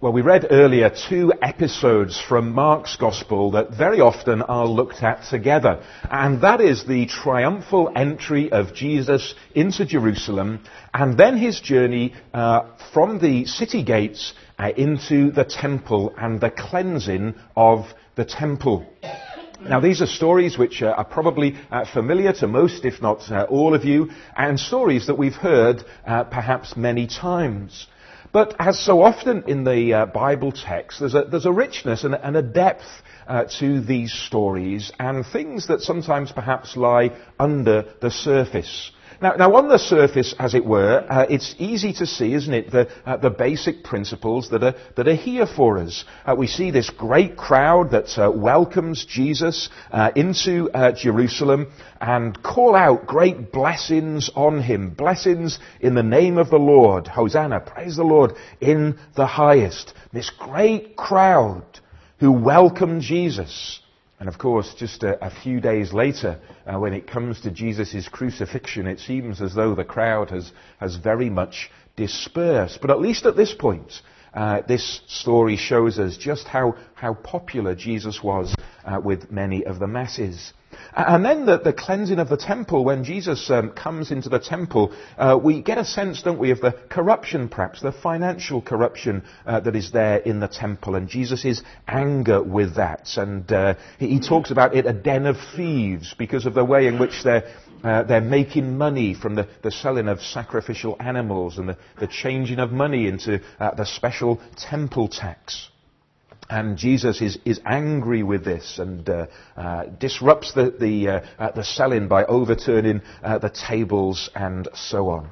Well, we read earlier 2 episodes from Mark's Gospel that very often are looked at together. And that is the triumphal entry of Jesus into Jerusalem and then his journey from the city gates into the temple and the cleansing of the temple. Now, these are stories which are probably familiar to most, if not all of you, and stories that we've heard perhaps many times. But as so often in the Bible text, there's a richness and a depth to these stories and things that sometimes perhaps lie under the surface. Now, on the surface, as it were, it's easy to see, isn't it, the basic principles that are here for us. We see this great crowd that welcomes Jesus into Jerusalem and call out great blessings on him. Blessings in the name of the Lord. Hosanna, praise the Lord in the highest. This great crowd who welcome Jesus. And of course, just a few days later, when it comes to Jesus' crucifixion, it seems as though the crowd has very much dispersed. But at least at this point, this story shows us just how popular Jesus was with many of the masses. And then the cleansing of the temple, when Jesus comes into the temple, we get a sense, don't we, of the corruption, perhaps, the financial corruption that is there in the temple, and Jesus' anger with that. And he talks about it a den of thieves because of the way in which they're making money from the selling of sacrificial animals and the changing of money into the special temple tax. And Jesus is angry with this and disrupts the selling by overturning the tables and so on.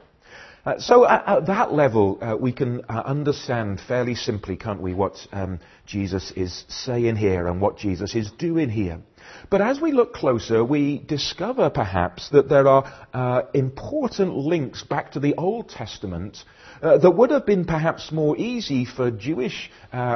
So at that level, we can understand fairly simply, can't we, what Jesus is saying here and what Jesus is doing here. But as we look closer, we discover perhaps that there are important links back to the Old Testament that would have been perhaps more easy for Jewish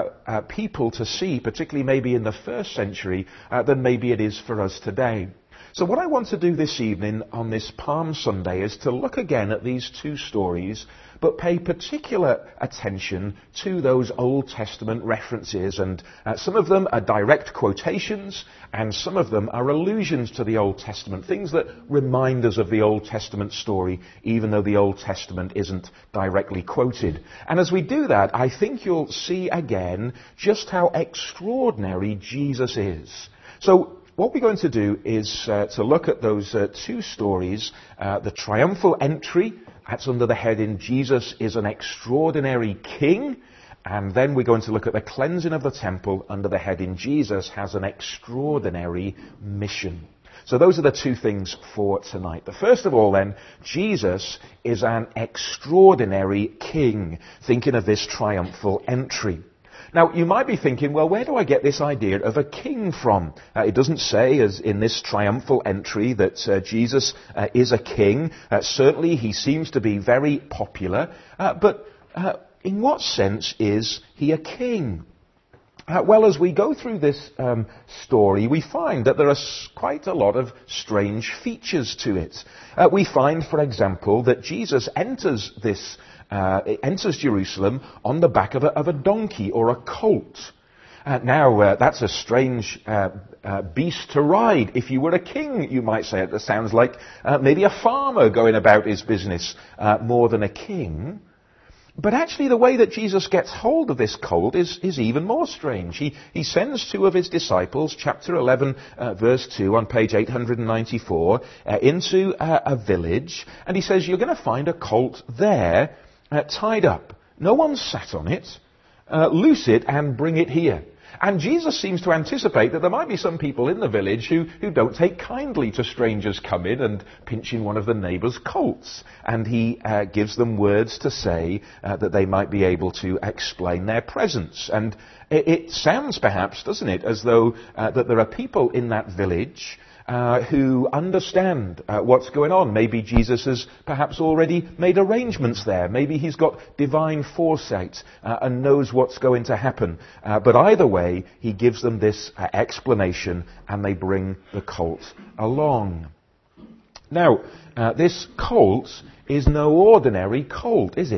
people to see, particularly maybe in the first century, than maybe it is for us today. So what I want to do this evening on this Palm Sunday is to look again at these 2 stories, but pay particular attention to those Old Testament references. And some of them are direct quotations, and some of them are allusions to the Old Testament, things that remind us of the Old Testament story, even though the Old Testament isn't directly quoted. And as we do that, I think you'll see again just how extraordinary Jesus is. So what we're going to do is to look at those 2 stories, the triumphal entry, that's under the heading Jesus is an extraordinary king, and then we're going to look at the cleansing of the temple under the heading Jesus has an extraordinary mission. So those are the 2 things for tonight. The first of all then, Jesus is an extraordinary king, thinking of this triumphal entry. Now, you might be thinking, well, where do I get this idea of a king from? It doesn't say, as in this triumphal entry, that Jesus is a king. Certainly, he seems to be very popular. But in what sense is he a king? Well, as we go through this story, we find that there are quite a lot of strange features to it. We find, for example, that Jesus enters Jerusalem on the back of a donkey or a colt. Now, that's a strange beast to ride. If you were a king, you might say it. That sounds like maybe a farmer going about his business more than a king. But actually, the way that Jesus gets hold of this colt is even more strange. He sends 2 of his disciples, chapter 11, verse 2, on page 894, into a village, and he says, you're going to find a colt there, tied up. No one sat on it. Loose it and bring it here. And Jesus seems to anticipate that there might be some people in the village who don't take kindly to strangers coming and pinching one of the neighbour's colts. And he gives them words to say that they might be able to explain their presence. And it sounds perhaps, doesn't it, as though that there are people in that village who understand what's going on. Maybe Jesus has perhaps already made arrangements there. Maybe he's got divine foresight and knows what's going to happen. But either way, he gives them this explanation, and they bring the colt along. Now, this colt is no ordinary colt, is it?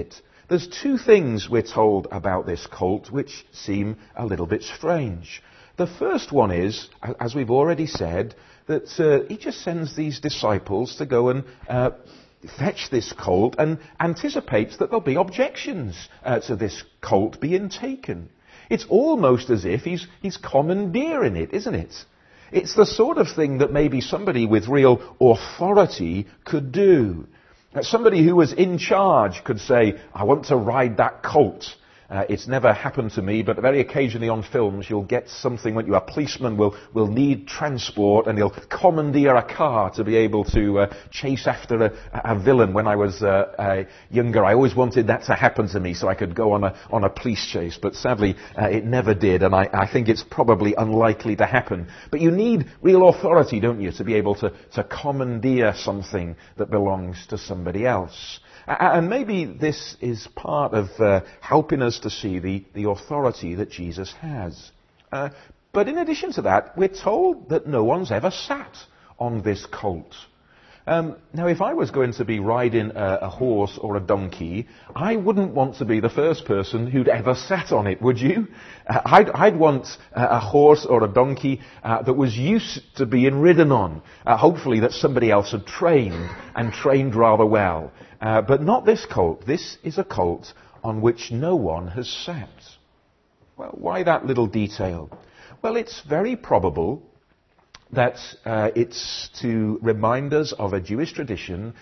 there's two things we're told about this cult which seem a little bit strange. The first one is, as we've already said, that he just sends these disciples to go and fetch this colt and anticipates that there'll be objections to this colt being taken. It's almost as if he's commandeering it, isn't it? It's the sort of thing that maybe somebody with real authority could do. Somebody who was in charge could say, I want to ride that colt. It's never happened to me, but very occasionally on films you'll get something when a policeman will need transport and he'll commandeer a car to be able to chase after a villain. When I was younger, I always wanted that to happen to me so I could go on a police chase, but sadly it never did, and I think it's probably unlikely to happen. But you need real authority, don't you, to be able to commandeer something that belongs to somebody else. And maybe this is part of helping us to see the authority that Jesus has. But in addition to that, we're told that no one's ever sat on this colt. Now, if I was going to be riding a horse or a donkey, I wouldn't want to be the first person who'd ever sat on it, would you? I'd want a horse or a donkey that was used to being ridden on. Hopefully that somebody else had trained rather well. But not this colt. This is a colt on which no one has sat. Well, why that little detail? Well, it's very probable that it's to remind us of a Jewish tradition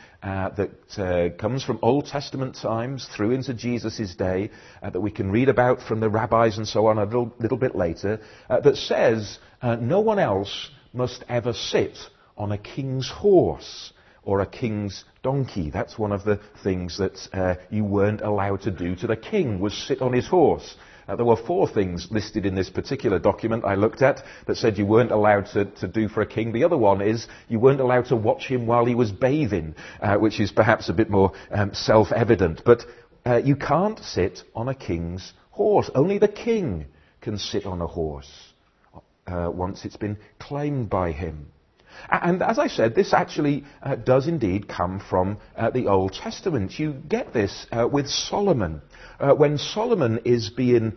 that comes from Old Testament times through into Jesus' day, that we can read about from the rabbis and so on a little bit later, that says no one else must ever sit on a king's horse or a king's donkey. That's one of the things that you weren't allowed to do to the king, was sit on his horse. There were 4 things listed in this particular document I looked at that said you weren't allowed to do for a king. The other one is you weren't allowed to watch him while he was bathing, which is perhaps a bit more self-evident. But you can't sit on a king's horse. Only the king can sit on a horse once it's been claimed by him. And as I said, this actually does indeed come from the Old Testament. You get this with Solomon. When Solomon is being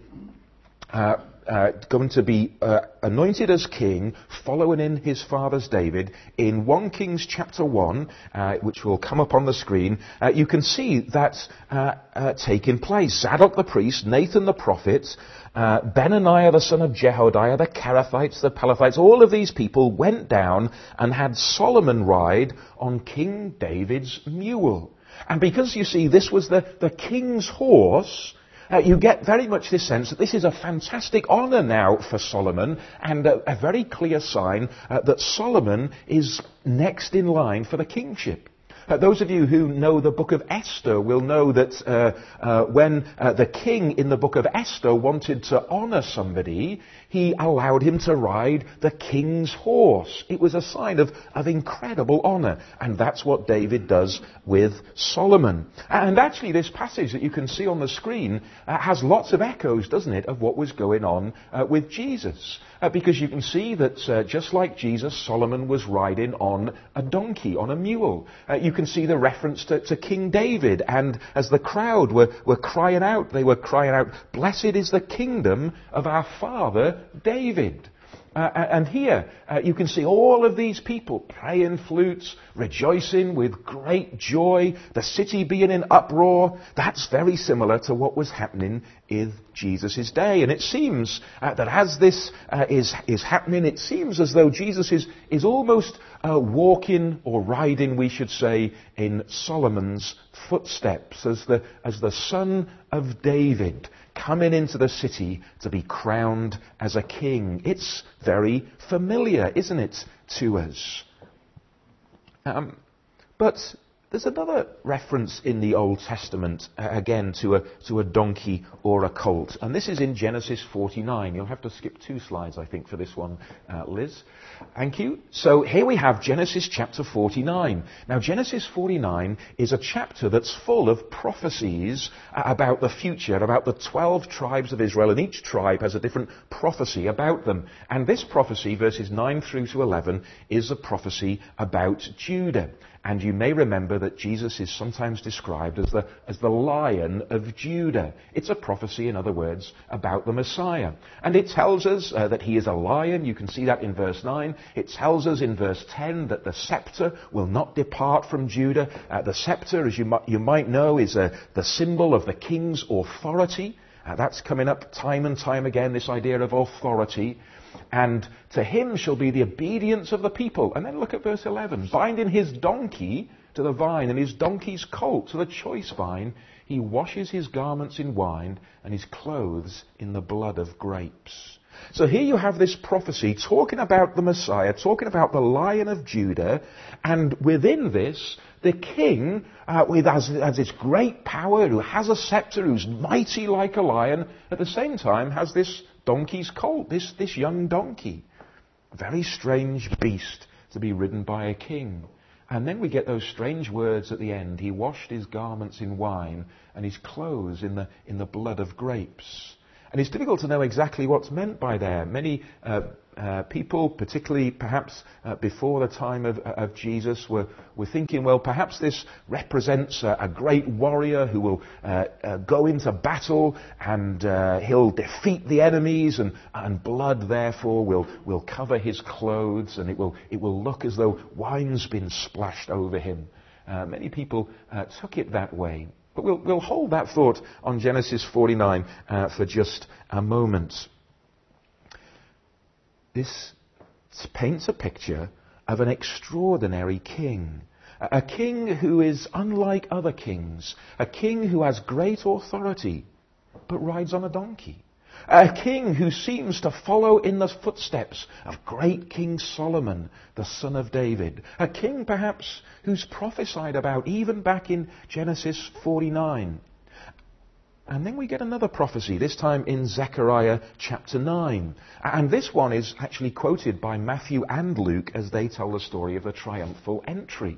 going to be anointed as king, following in his father's David, in 1 Kings chapter 1, which will come up on the screen, you can see that taking place. Zadok the priest, Nathan the prophet, Benaniah the son of Jehoiada, the Kerethites, the Pelethites, all of these people went down and had Solomon ride on King David's mule. And because, you see, this was the king's horse, you get very much this sense that this is a fantastic honour now for Solomon, and a very clear sign that Solomon is next in line for the kingship. Those of you who know the book of Esther will know that when the king in the book of Esther wanted to honour somebody, he allowed him to ride the king's horse. It was a sign of incredible honour, and that's what David does with Solomon. And actually this passage that you can see on the screen has lots of echoes, doesn't it, of what was going on with Jesus. Because you can see that just like Jesus, Solomon was riding on a donkey, on a mule. You can see the reference to King David, and as the crowd were crying out, they were crying out, "Blessed is the kingdom of our father David." And here you can see all of these people playing flutes, rejoicing with great joy, the city being in uproar. That's very similar to what was happening in Jesus' day. And it seems that as this is happening, it seems as though Jesus is almost walking or riding, we should say, in Solomon's footsteps as the son of David, coming into the city to be crowned as a king. It's very familiar, isn't it, to us? But there's another reference in the Old Testament, again, to a donkey or a colt. And this is in Genesis 49. You'll have to skip 2 slides, I think, for this one, Liz. Thank you. So here we have Genesis chapter 49. Now, Genesis 49 is a chapter that's full of prophecies about the future, about the 12 tribes of Israel, and each tribe has a different prophecy about them. And this prophecy, verses 9 through to 11, is a prophecy about Judah. And you may remember that Jesus is sometimes described as the Lion of Judah. It's a prophecy, in other words, about the Messiah. And it tells us that he is a lion. You can see that in verse 9. It tells us in verse 10 that the scepter will not depart from Judah. The scepter, as you might know, is the symbol of the king's authority. That's coming up time and time again, this idea of authority. And to him shall be the obedience of the people. And then look at verse 11. Binding his donkey to the vine and his donkey's colt to the choice vine, he washes his garments in wine and his clothes in the blood of grapes. So here you have this prophecy talking about the Messiah, talking about the Lion of Judah, and within this, the king, has this great power, who has a scepter, who's mighty like a lion, at the same time has this donkey's colt, this young donkey. A very strange beast to be ridden by a king. And then we get those strange words at the end. He washed his garments in wine and his clothes in the blood of grapes. And it's difficult to know exactly what's meant by there. Many people, particularly perhaps before the time of Jesus, were thinking, well, perhaps this represents a great warrior who will go into battle and he'll defeat the enemies, and blood, therefore, will cover his clothes, and it will look as though wine's been splashed over him. Many people took it that way. But we'll hold that thought on Genesis 49 for just a moment. This paints a picture of an extraordinary king. A king who is unlike other kings. A king who has great authority, but rides on a donkey. A king who seems to follow in the footsteps of great King Solomon, the son of David. A king, perhaps, who's prophesied about even back in Genesis 49. And then we get another prophecy, this time in Zechariah chapter 9. And this one is actually quoted by Matthew and Luke as they tell the story of the triumphal entry.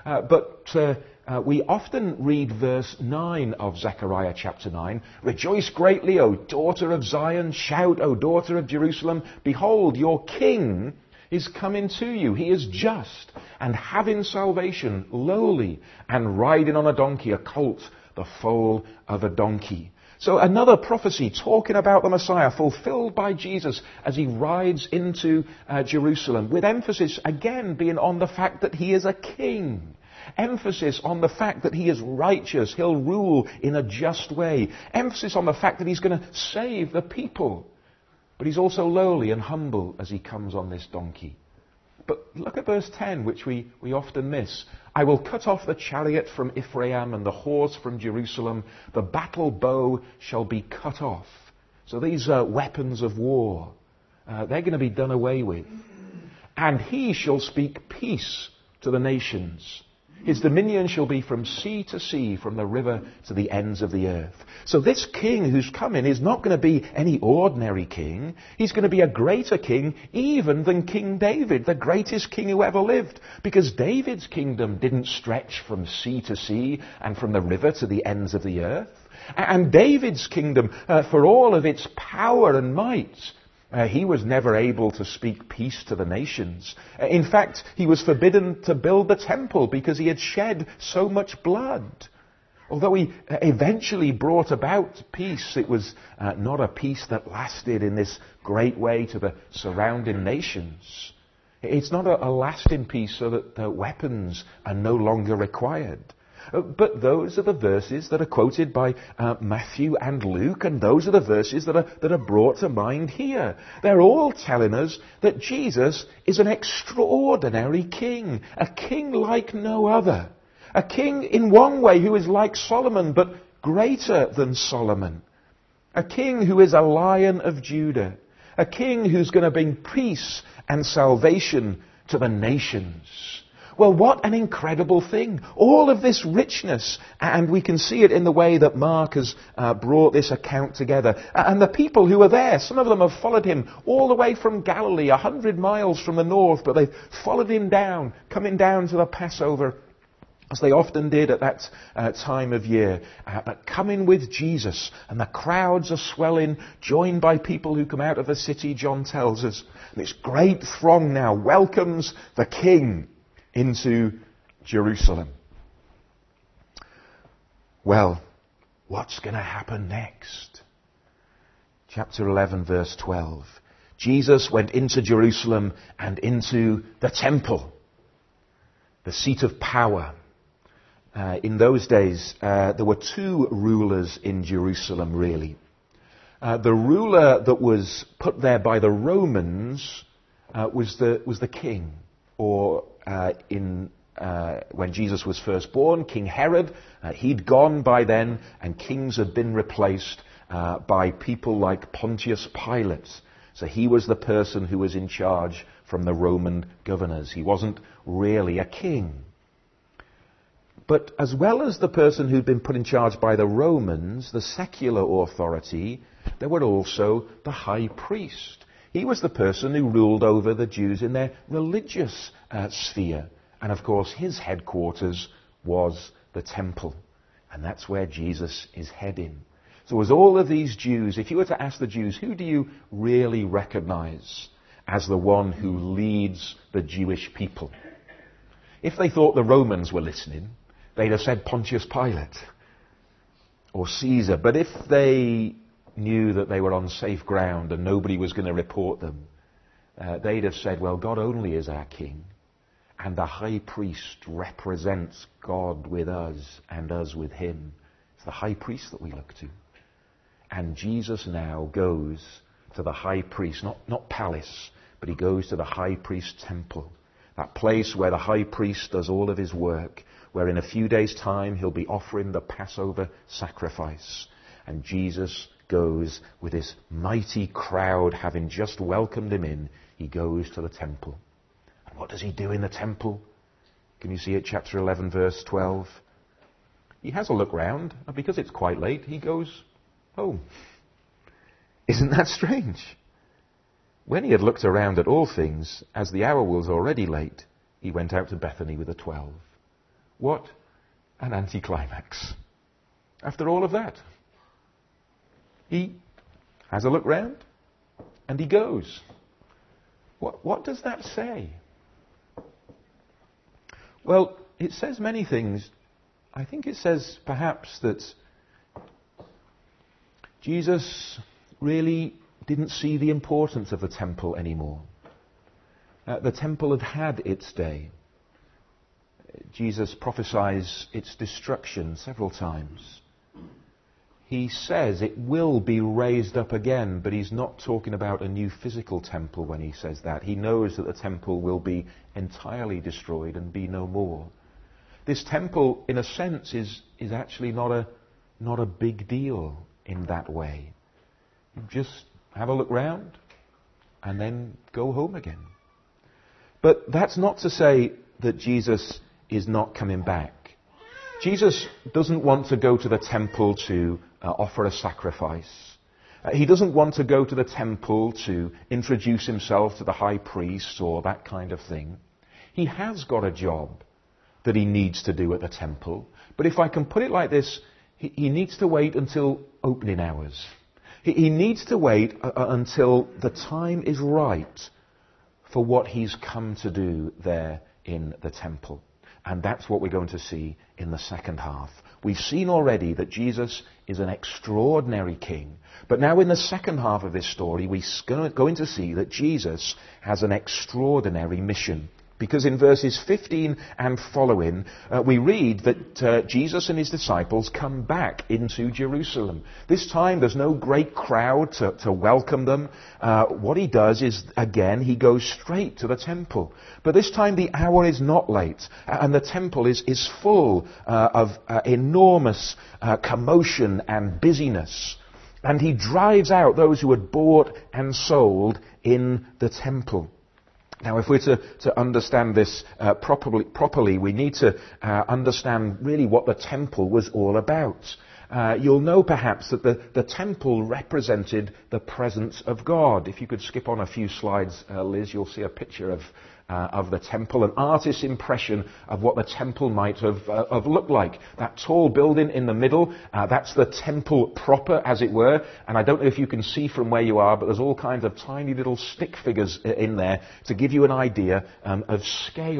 But we often read verse 9 of Zechariah chapter 9. Rejoice greatly, O daughter of Zion. Shout, O daughter of Jerusalem. Behold, your king is coming to you. He is just and having salvation, lowly, and riding on a donkey, a colt, the foal of a donkey. So another prophecy talking about the Messiah fulfilled by Jesus as he rides into Jerusalem, with emphasis again being on the fact that he is a king. Emphasis on the fact that he is righteous. He'll rule in a just way. Emphasis on the fact that he's going to save the people. But he's also lowly and humble as he comes on this donkey. But look at verse 10, which we often miss. I will cut off the chariot from Ephraim and the horse from Jerusalem. The battle bow shall be cut off. So these are weapons of war. They're going to be done away with. And he shall speak peace to the nations. His dominion shall be from sea to sea, from the river to the ends of the earth. So this king who's coming is not going to be any ordinary king. He's going to be a greater king even than King David, the greatest king who ever lived. Because David's kingdom didn't stretch from sea to sea and from the river to the ends of the earth. And David's kingdom, for all of its power and might, he was never able to speak peace to the nations. In fact, he was forbidden to build the temple because he had shed so much blood. Although he eventually brought about peace, it was not a peace that lasted in this great way to the surrounding nations. It's not a lasting peace so that the weapons are no longer required. But those are the verses that are quoted by Matthew and Luke, and those are the verses that are brought to mind here. They're all telling us that Jesus is an extraordinary king, a king like no other. A king in one way who is like Solomon, but greater than Solomon. A king who is a Lion of Judah. A king who's going to bring peace and salvation to the nations. Well, what an incredible thing. All of this richness, and we can see it in the way that Mark has brought this account together. And the people who are there, some of them have followed him all the way from Galilee, 100 miles from the north, but they've followed him down, coming down to the Passover, as they often did at that time of year. But coming with Jesus, and the crowds are swelling, joined by people who come out of the city, John tells us. And this great throng now welcomes the king into Jerusalem. Well, what's going to happen next? Chapter 11, verse 12. Jesus went into Jerusalem and into the temple, the seat of power. In those days, there were two rulers in Jerusalem, really. The ruler that was put there by the Romans was the king, or when Jesus was first born, King Herod. He'd gone by then, and kings had been replaced by people like Pontius Pilate. So he was the person who was in charge from the Roman governors. He wasn't really a king. But as well as the person who'd been put in charge by the Romans, the secular authority, there were also the high priest. He was the person who ruled over the Jews in their religious sphere. And of course, his headquarters was the temple. And that's where Jesus is heading. So as all of these Jews, if you were to ask the Jews, who do you really recognize as the one who leads the Jewish people? If they thought the Romans were listening, they'd have said Pontius Pilate or Caesar. But if they knew that they were on safe ground and nobody was going to report them, they'd have said, well, God only is our king. And the high priest represents God with us and us with him. It's the high priest that we look to. And Jesus now goes to the high priest, not palace, but he goes to the high priest's temple. That place where the high priest does all of his work, where in a few days' time he'll be offering the Passover sacrifice. And Jesus goes with this mighty crowd, having just welcomed him in, he goes to the temple. And what does he do in the temple? Can you see it, chapter 11, verse 12? He has a look round, and because it's quite late, he goes home. Isn't that strange? When he had looked around at all things, as the hour was already late, he went out to Bethany with the 12. What an anticlimax. After all of that, he has a look round and he goes. What does that say? Well, it says many things. I think it says perhaps that Jesus really didn't see the importance of the temple anymore. The temple had had its day. Jesus prophesies its destruction several times. He says it will be raised up again, but he's not talking about a new physical temple when he says that. He knows that the temple will be entirely destroyed and be no more. This temple, in a sense, is actually not a big deal in that way. You just have a look round and then go home again. But that's not to say that Jesus is not coming back. Jesus doesn't want to go to the temple to offer a sacrifice. He doesn't want to go to the temple to introduce himself to the high priest or that kind of thing. He has got a job that he needs to do at the temple. But if I can put it like this, he needs to wait until opening hours. He needs to wait until the time is right for what he's come to do there in the temple. And that's what we're going to see in the second half. We've seen already that Jesus is an extraordinary king. But now in the second half of this story, we're going to see that Jesus has an extraordinary mission. Because in verses 15 and following, we read that Jesus and his disciples come back into Jerusalem. This time there's no great crowd to welcome them. What he does is, again, he goes straight to the temple. But this time the hour is not late, and the temple is full of enormous commotion and busyness. And he drives out those who had bought and sold in the temple. Now, if we're to understand this properly, we need to understand really what the temple was all about. You'll know perhaps that the temple represented the presence of God. If you could skip on a few slides, Liz, you'll see a picture of the temple, an artist's impression of what the temple might have looked like. That tall building in the middle, that's the temple proper, as it were. And I don't know if you can see from where you are, but there's all kinds of tiny little stick figures in there to give you an idea of scale.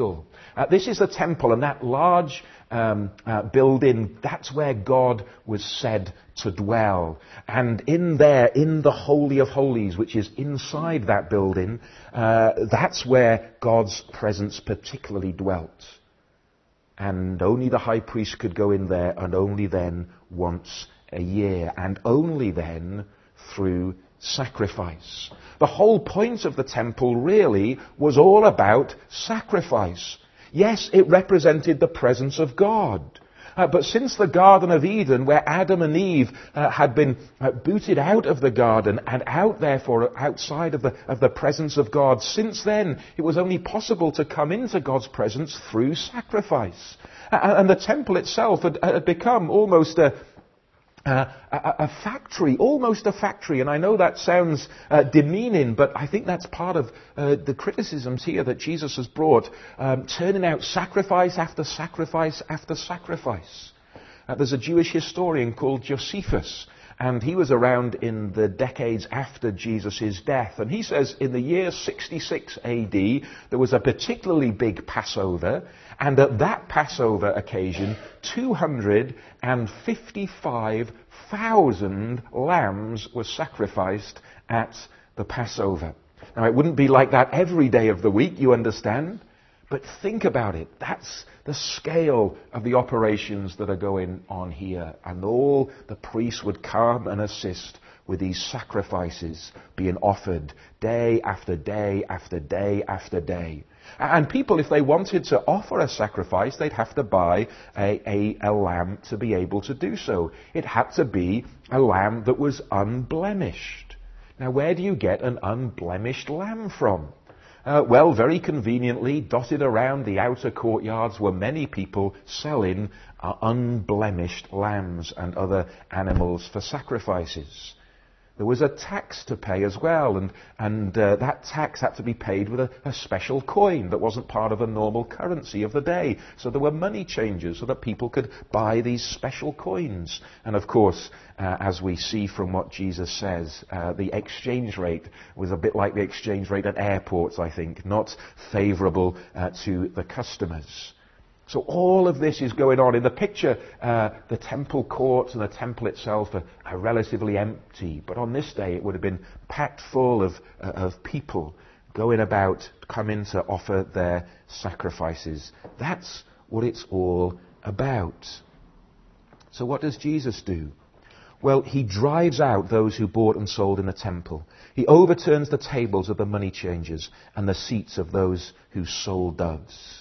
This is the temple, and that large building, that's where God was said to dwell. And in there, in the Holy of Holies, which is inside that building, that's where God's presence particularly dwelt. And only the high priest could go in there, and only then once a year, and only then through sacrifice. The whole point of the temple really was all about sacrifice. Yes, it represented the presence of God. But since the Garden of Eden, where Adam and Eve had been booted out of the garden and out therefore outside of the presence of God, since then it was only possible to come into God's presence through sacrifice. And the temple itself had become almost a factory, almost a factory. And I know that sounds demeaning, but I think that's part of the criticisms here that Jesus has brought, turning out sacrifice after sacrifice after sacrifice. There's a Jewish historian called Josephus, and he was around in the decades after Jesus' death. And he says in the year 66 AD, there was a particularly big Passover, and at that Passover occasion, 255,000 lambs were sacrificed at the Passover. Now, it wouldn't be like that every day of the week, you understand? But think about it. That's the scale of the operations that are going on here. And all the priests would come and assist with these sacrifices being offered day after day after day after day. And people, if they wanted to offer a sacrifice, they'd have to buy a lamb to be able to do so. It had to be a lamb that was unblemished. Now, where do you get an unblemished lamb from? Well, very conveniently, dotted around the outer courtyards were many people selling unblemished lambs and other animals for sacrifices. There was a tax to pay as well, and that tax had to be paid with a special coin that wasn't part of a normal currency of the day. So there were money changers so that people could buy these special coins. And of course, as we see from what Jesus says, the exchange rate was a bit like the exchange rate at airports, I think, not favourable to the customers. So all of this is going on. In the picture, the temple courts and the temple itself are relatively empty. But on this day, it would have been packed full of people going about, coming to offer their sacrifices. That's what it's all about. So what does Jesus do? Well, he drives out those who bought and sold in the temple. He overturns the tables of the money changers and the seats of those who sold doves.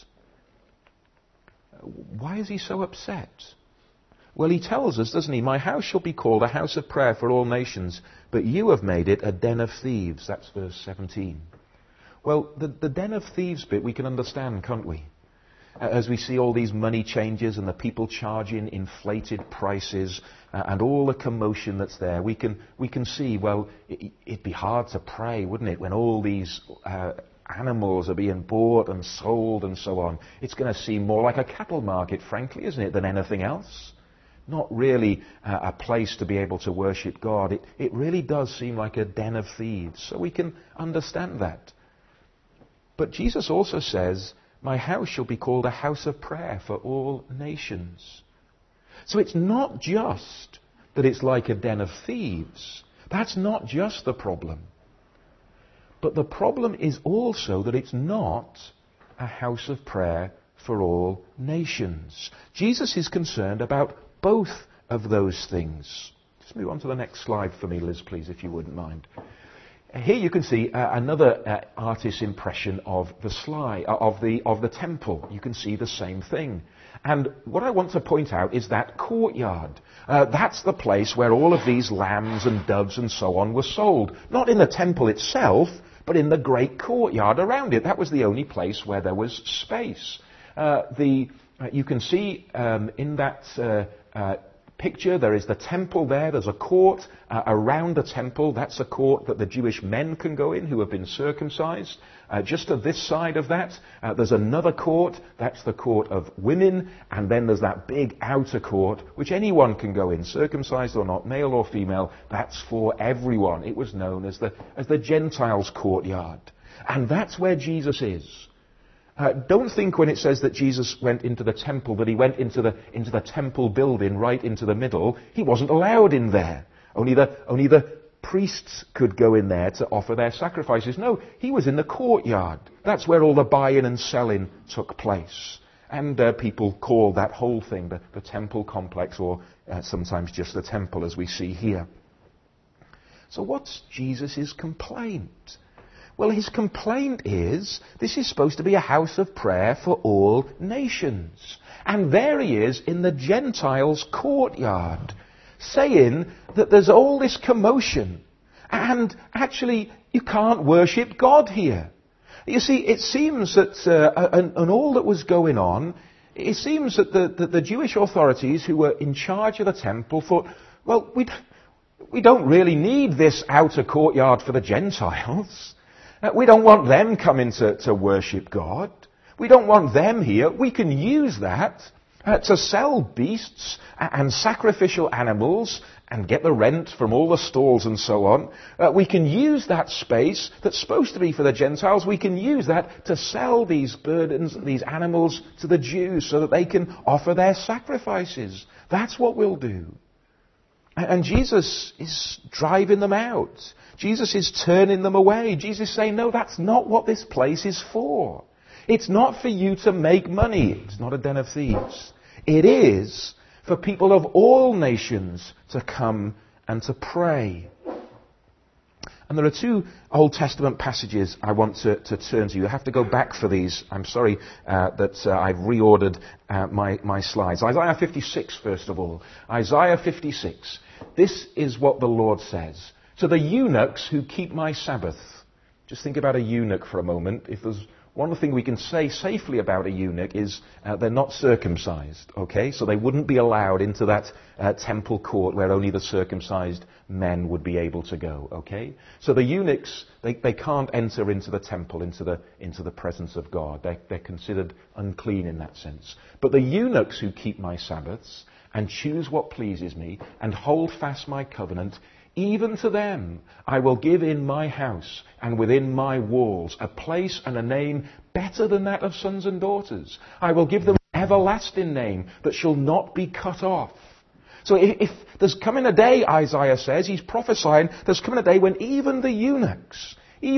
Why is he so upset? Well, he tells us, doesn't he? My house shall be called a house of prayer for all nations, but you have made it a den of thieves. That's verse 17. Well, the den of thieves bit we can understand, can't we? As we see all these money changes and the people charging inflated prices and all the commotion that's there, we can see, well, it'd be hard to pray, wouldn't it, when all these animals are being bought and sold and so on. It's going to seem more like a cattle market, frankly, isn't it, than anything else? Not really a place to be able to worship God. It really does seem like a den of thieves. So we can understand that. But Jesus also says, my house shall be called a house of prayer for all nations. So it's not just that it's like a den of thieves. That's not just the problem. But the problem is also that it's not a house of prayer for all nations. Jesus is concerned about both of those things. Just move on to the next slide for me, Liz, please, if you wouldn't mind. Here you can see another artist's impression of the slide, of the temple. You can see the same thing. And what I want to point out is that courtyard. That's the place where all of these lambs and doves and so on were sold. Not in the temple itself, but in the great courtyard around it. That was the only place where there was space. You can see in that picture, there is the temple there. There's a court around the temple. That's a court that the Jewish men can go in who have been circumcised. Just to this side of that, there's another court. That's the court of women. And then there's that big outer court, which anyone can go in, circumcised or not, male or female. That's for everyone. It was known as the Gentiles' courtyard. And that's where Jesus is. Don't think when it says that Jesus went into the temple that he went into the temple building right into the middle. He wasn't allowed in there. Only the priests could go in there to offer their sacrifices. No, he was in the courtyard. That's where all the buying and selling took place. And people call that whole thing the temple complex, or sometimes just the temple, as we see here. So what's Jesus' complaint? Well, his complaint is, this is supposed to be a house of prayer for all nations. And there he is in the Gentiles' courtyard, saying that there's all this commotion, and actually you can't worship God here. You see, it seems that, and all that was going on, it seems that the Jewish authorities who were in charge of the temple thought, well, we don't really need this outer courtyard for the Gentiles. We don't want them coming to worship God. We don't want them here. We can use that to sell beasts and sacrificial animals and get the rent from all the stalls and so on. We can use that space that's supposed to be for the Gentiles. We can use that to sell these burdens, these animals to the Jews so that they can offer their sacrifices. That's what we'll do. And Jesus is driving them out. Jesus is turning them away. Jesus is saying, no, that's not what this place is for. It's not for you to make money. It's not a den of thieves. It is for people of all nations to come and to pray. And there are two Old Testament passages I want to turn to. You have to go back for these. I'm sorry that I've reordered my slides. Isaiah 56, first of all. Isaiah 56. This is what the Lord says. To the eunuchs who keep my Sabbath. Just think about a eunuch for a moment. If there's one thing we can say safely about a eunuch is they're not circumcised, okay? So they wouldn't be allowed into that temple court where only the circumcised men would be able to go, okay? So the eunuchs, they can't enter into the temple, into the presence of God. They're considered unclean in that sense. But the eunuchs who keep my Sabbaths and choose what pleases me and hold fast my covenant, even to them I will give in my house and within my walls a place and a name better than that of sons and daughters. I will give them an everlasting name that shall not be cut off. So if there's coming a day, Isaiah says, he's prophesying, there's coming a day when even the eunuchs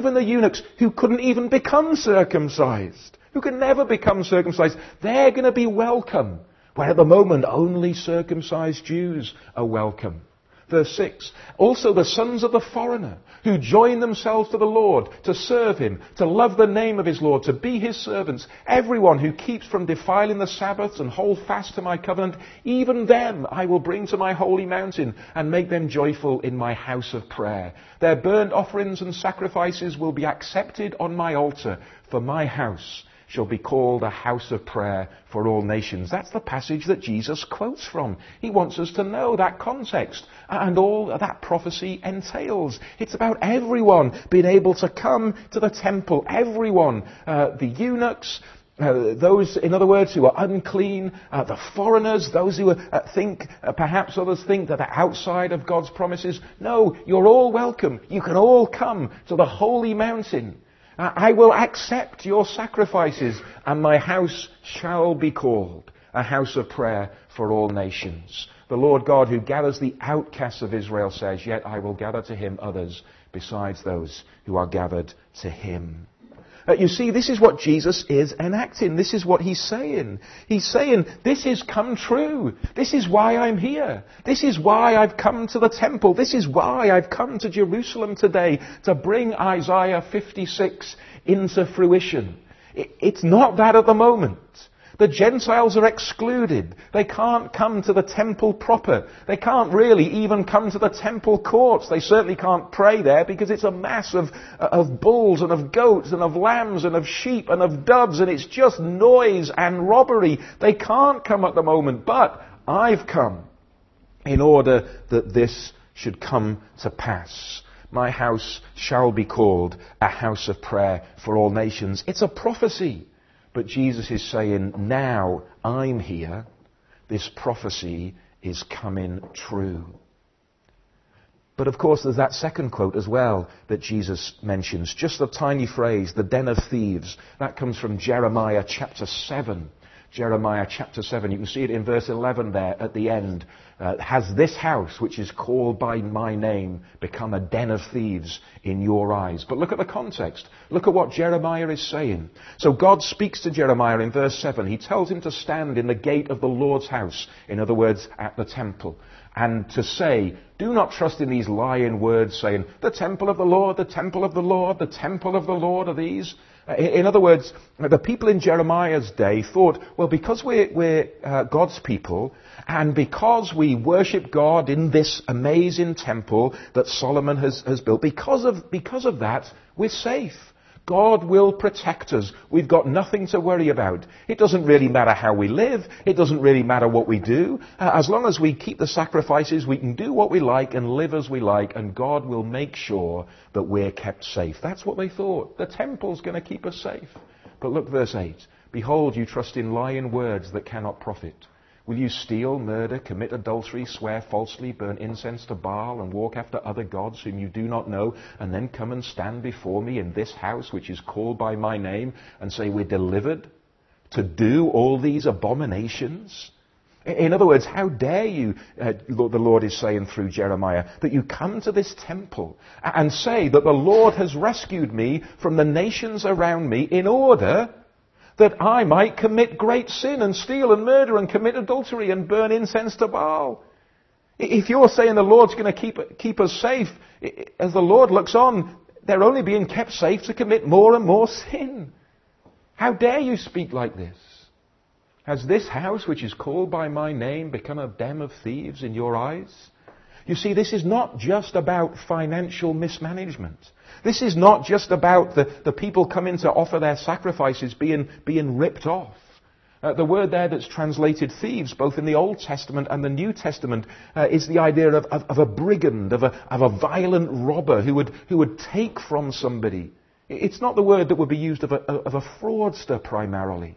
who couldn't even become circumcised, who can never become circumcised, they're going to be welcome. Where at the moment only circumcised Jews are welcome. Verse 6, also the sons of the foreigner who join themselves to the Lord to serve him, to love the name of his Lord, to be his servants, everyone who keeps from defiling the Sabbaths and hold fast to my covenant, even them I will bring to my holy mountain and make them joyful in my house of prayer. Their burnt offerings and sacrifices will be accepted on my altar, for my house shall be called a house of prayer for all nations. That's the passage that Jesus quotes from. He wants us to know that context and all that prophecy entails. It's about everyone being able to come to the temple. Everyone, the eunuchs, those, in other words, who are unclean, the foreigners, those who think, perhaps others think that they're outside of God's promises. No, you're all welcome. You can all come to the holy mountain. I will accept your sacrifices, and my house shall be called a house of prayer for all nations. The Lord God who gathers the outcasts of Israel says, yet I will gather to him others besides those who are gathered to him. You see, this is what Jesus is enacting. This is what he's saying. He's saying, this has come true. This is why I'm here. This is why I've come to the temple. This is why I've come to Jerusalem today, to bring Isaiah 56 into fruition. It's not that at the moment. The Gentiles are excluded. They can't come to the temple proper. They can't really even come to the temple courts. They certainly can't pray there because it's a mass of bulls and of goats and of lambs and of sheep and of doves, and it's just noise and robbery. They can't come at the moment, but I've come in order that this should come to pass. My house shall be called a house of prayer for all nations. It's a prophecy. But Jesus is saying, now I'm here, this prophecy is coming true. But of course there's that second quote as well that Jesus mentions. Just a tiny phrase, the den of thieves. That comes from Jeremiah chapter 7. Jeremiah chapter 7. You can see it in verse 11 there at the end. Has this house, which is called by my name, become a den of thieves in your eyes? But look at the context. Look at what Jeremiah is saying. So God speaks to Jeremiah in verse 7. He tells him to stand in the gate of the Lord's house. In other words, at the temple. And to say, do not trust in these lying words saying, the temple of the Lord, the temple of the Lord, the temple of the Lord are these. In other words, the people in Jeremiah's day thought, well, because we're God's people, and because we worship God in this amazing temple that Solomon has built, because of that, we're safe. God will protect us. We've got nothing to worry about. It doesn't really matter how we live. It doesn't really matter what we do. As long as we keep the sacrifices, we can do what we like and live as we like, and God will make sure that we're kept safe. That's what they thought. The temple's going to keep us safe. But look, verse 8. Behold, you trust in lying words that cannot profit. Will you steal, murder, commit adultery, swear falsely, burn incense to Baal, and walk after other gods whom you do not know, and then come and stand before me in this house which is called by my name, and say, we're delivered to do all these abominations? In other words, how dare you, the Lord is saying through Jeremiah, that you come to this temple and say that the Lord has rescued me from the nations around me in order that I might commit great sin and steal and murder and commit adultery and burn incense to Baal. If you're saying the Lord's going to keep us safe, as the Lord looks on, they're only being kept safe to commit more and more sin. How dare you speak like this? Has this house, which is called by my name, become a den of thieves in your eyes? You see, this is not just about financial mismanagement. This is not just about the people coming to offer their sacrifices being ripped off. The word there that's translated thieves, both in the Old Testament and the New Testament, is the idea of a brigand, of a violent robber who would take from somebody. It's not the word that would be used of a fraudster primarily.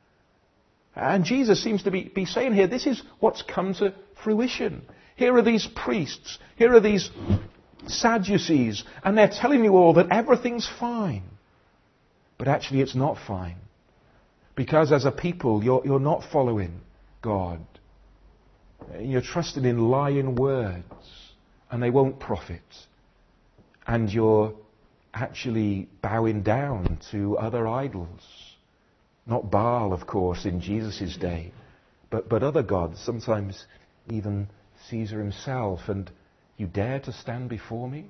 And Jesus seems to be saying here, this is what's come to fruition. Here are these priests, here are these Sadducees, and they're telling you all that everything's fine. But actually it's not fine. Because as a people, you're not following God. You're trusting in lying words, and they won't profit. And you're actually bowing down to other idols. Not Baal, of course, in Jesus' day, but other gods, sometimes even Caesar himself. And you dare to stand before me?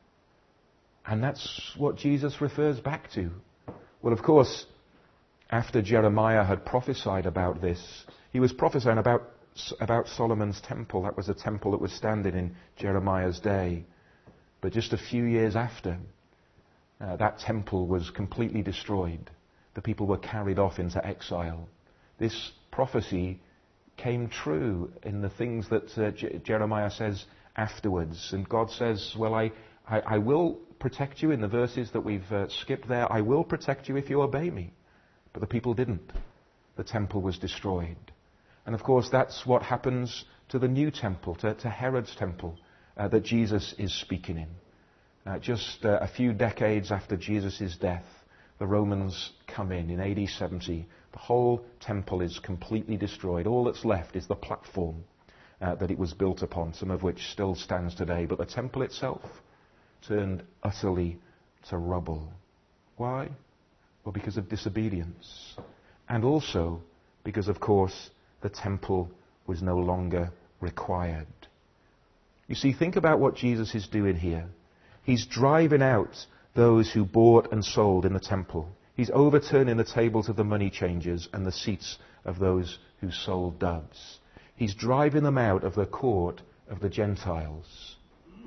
And that's what Jesus refers back to. Well, of course, after Jeremiah had prophesied about this, he was prophesying about Solomon's temple. That was a temple that was standing in Jeremiah's day. But just a few years after, that temple was completely destroyed. The people were carried off into exile. This prophecy came true in the things that Jeremiah says afterwards. And God says, well, I will protect you in the verses that we've skipped there. I will protect you if you obey me. But the people didn't. The temple was destroyed. And of course, that's what happens to the new temple, to Herod's temple, that Jesus is speaking in. Just a few decades after Jesus' death, the Romans come in AD 70. The whole temple is completely destroyed. All that's left is the platform that it was built upon, some of which still stands today. But the temple itself turned utterly to rubble. Why? Well, because of disobedience. And also because, of course, the temple was no longer required. You see, think about what Jesus is doing here. He's driving out those who bought and sold in the temple. He's overturning the tables of the money changers and the seats of those who sold doves. He's driving them out of the court of the Gentiles.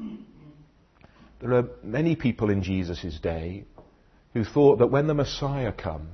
There are many people in Jesus' day who thought that when the Messiah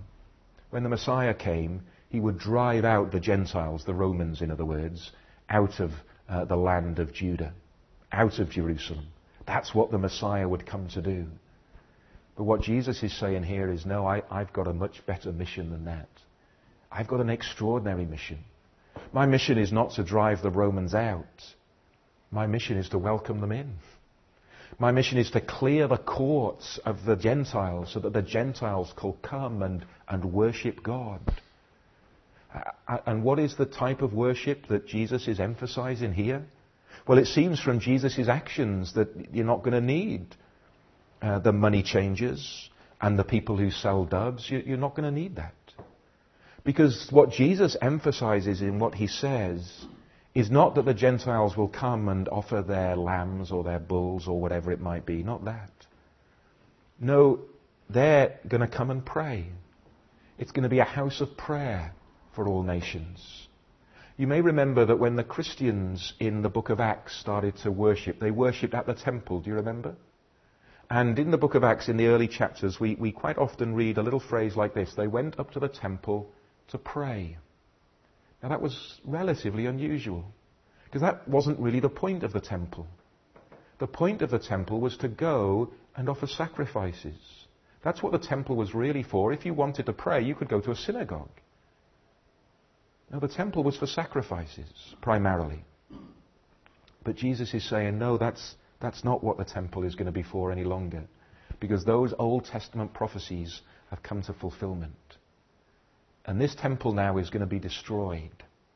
came, he would drive out the Gentiles, the Romans in other words, out of the land of Judah, out of Jerusalem. That's what the Messiah would come to do. But what Jesus is saying here is, no, I've got a much better mission than that. I've got an extraordinary mission. My mission is not to drive the Romans out. My mission is to welcome them in. My mission is to clear the courts of the Gentiles so that the Gentiles can come and worship God. And what is the type of worship that Jesus is emphasizing here? Well, it seems from Jesus' actions that you're not going to need the money changers and the people who sell doves. You're not going to need that. Because what Jesus emphasizes in what he says is not that the Gentiles will come and offer their lambs or their bulls or whatever it might be. Not that. No, they're going to come and pray. It's going to be a house of prayer for all nations. You may remember that when the Christians in the book of Acts started to worship, they worshipped at the temple. Do you remember? And in the book of Acts, in the early chapters, we quite often read a little phrase like this. They went up to the temple to pray. Now that was relatively unusual, because that wasn't really the point of the temple. The point of the temple was to go and offer sacrifices. That's what the temple was really for. If you wanted to pray, you could go to a synagogue. Now the temple was for sacrifices, primarily. But Jesus is saying, no, that's not what the temple is going to be for any longer, because those Old Testament prophecies have come to fulfillment. And this temple now is going to be destroyed.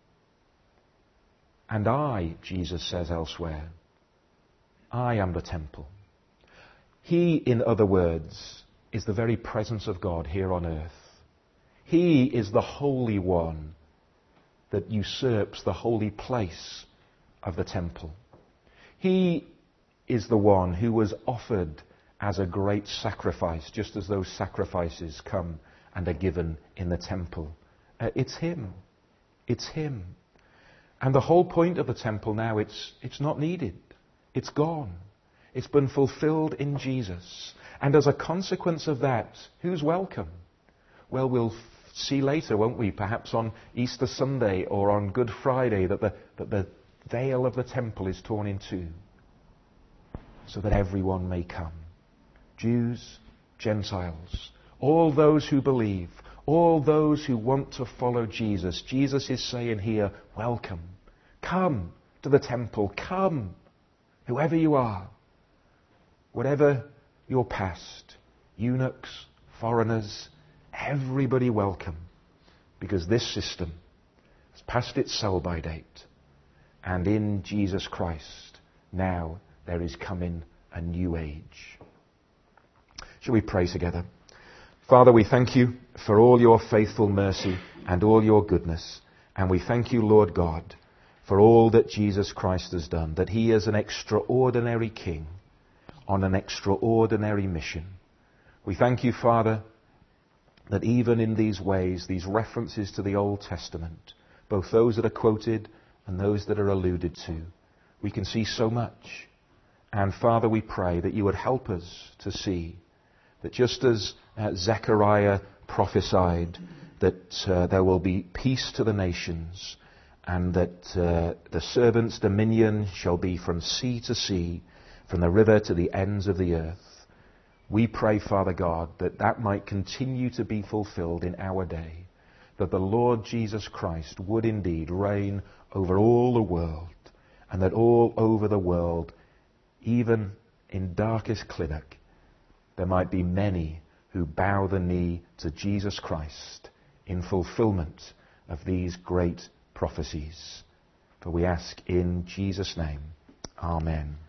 And I, Jesus says elsewhere, I am the temple. He, in other words, is the very presence of God here on earth. He is the Holy One that usurps the holy place of the temple. He is the one who was offered as a great sacrifice, just as those sacrifices come and are given in the temple. It's Him. It's Him. And the whole point of the temple now, it's not needed. It's gone. It's been fulfilled in Jesus. And as a consequence of that, who's welcome? Well, we'll see later, won't we? Perhaps on Easter Sunday or on Good Friday that the veil of the temple is torn in two, so that everyone may come. Jews, Gentiles, all those who believe, all those who want to follow Jesus. Jesus is saying here, welcome. Come to the temple. Come, whoever you are, whatever your past, eunuchs, foreigners, everybody welcome, because this system has passed its sell-by date, and in Jesus Christ now there is coming a new age. Shall we pray together? Father, we thank you for all your faithful mercy and all your goodness, and we thank you, Lord God, for all that Jesus Christ has done, that he is an extraordinary King on an extraordinary mission. We thank you, Father, that even in these ways, these references to the Old Testament, both those that are quoted and those that are alluded to, we can see so much. And Father, we pray that you would help us to see that just as Zechariah prophesied that there will be peace to the nations, and that the servant's dominion shall be from sea to sea, from the river to the ends of the earth. We pray, Father God, that that might continue to be fulfilled in our day, that the Lord Jesus Christ would indeed reign over all the world, and that all over the world, even in darkest clinic, there might be many who bow the knee to Jesus Christ in fulfillment of these great prophecies. For we ask in Jesus' name, Amen.